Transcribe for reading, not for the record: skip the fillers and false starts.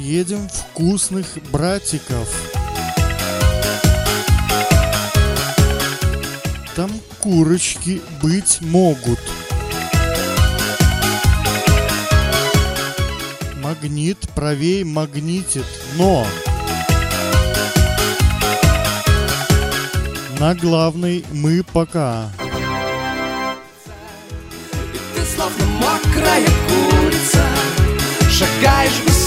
Поедем вкусных братиков. Там курочки быть могут. Магнит правей магнитит, но на главной мы пока. И ты словно мокрая курица, шагаешь без